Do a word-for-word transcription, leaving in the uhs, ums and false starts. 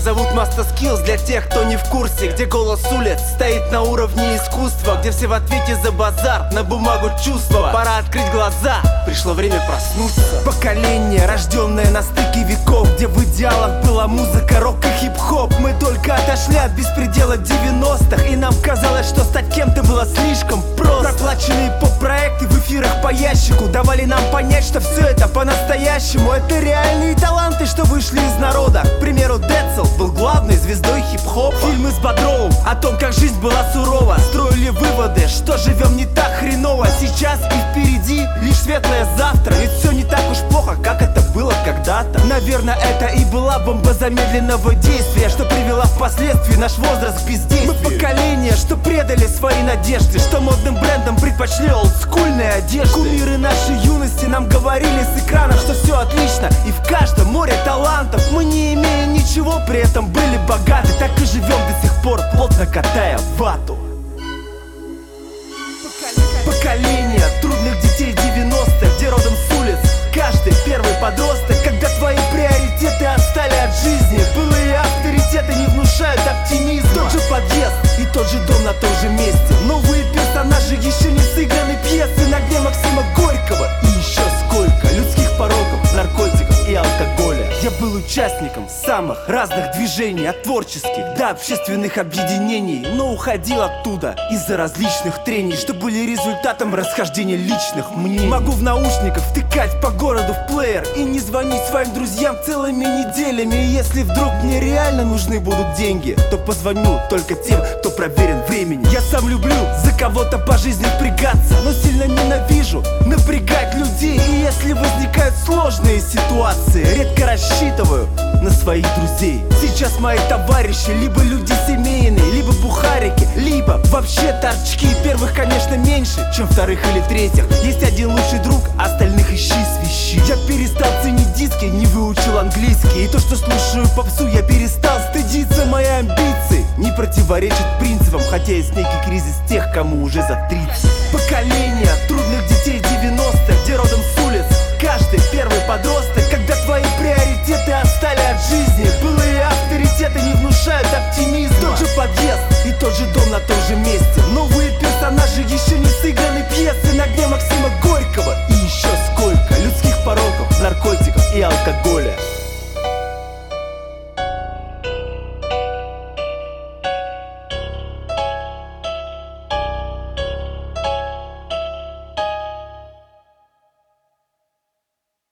зовут Master Skills, для тех, кто не в курсе. Где голос улиц стоит на уровне искусства, где все в ответе за базар, на бумагу чувства. Пора открыть глаза, пришло время проснуться. Поколение, рожденное на стыке веков, где в идеалах была музыка, рок и хип-хоп. Мы только отошли от беспредела девяностых, и нам казалось, что стать кем-то было слишком просто. Проплаченные поп-проекты в эфирах по ящику давали нам понять, что все это по-настоящему. Это реальные таланты, что вышли из народа. К примеру, Децл был главной звездой хип-хопа. Фильмы с Бодровым о том, как жизнь была сурова, строили выводы, что живем не так хреново. Сейчас и впереди лишь светлое завтра, ведь все не так уж плохо, как это было когда-то. Наверное, это и была бомба замедленного действия, что привела впоследствии наш возраст к бездействию. Мы поколение, что предали свои надежды, что модным брендам предпочли олдскульные одежды. Кумиры нашей юности нам говорили с экранов, что все отлично и в каждом море талантов. Мы, не имея ничего, при этом были богаты, так и живем до сих пор, плотно катая вату. Поколение трудных детей девяностых, где родом с улиц каждый первый подросток. Когда твои приоритеты отстали от жизни, былые авторитеты не внушают оптимизма. Тот же подъезд и тот же дом на том же месте, новые персонажи, еще не сыграны пьесы на дне Максима Горького. И еще сколько людских пороков, наркотиков и алкоголя. Я был участником самых разных движений, от творческих до общественных объединений, но уходил оттуда из-за различных трений, что были результатом расхождения личных мнений. Могу в наушниках втыкать по городу в плеер и не звонить своим друзьям целыми неделями. И если вдруг мне реально нужны будут деньги, то позвоню только тем, кто проверен временем. Я сам люблю за кого-то по жизни впрягаться, но сильно ненавижу напрягать людей. И если возникают сложные ситуации, редко рассчитываю на своих друзей. Сейчас мои товарищи либо люди семейные, либо бухарики, либо вообще торчки. Первых, конечно, меньше, чем вторых или третьих. Есть один лучший друг, остальных ищи свищи. Я перестал ценить диски, не выучил английский, и то, что слушаю попсу, я перестал стыдиться. Мои амбиции не противоречат принципам, хотя есть некий кризис тех, кому уже за тридцать. Поколение трудных детей девяностых, где родом с улиц каждый первый подросток. Когда твои приоритеты отстали от жизни, былые авторитеты не внушают оптимизма. Тот же подъезд и тот же дом на том же месте, новые персонажи, еще не сыграны пьесы на дне Максима Горького.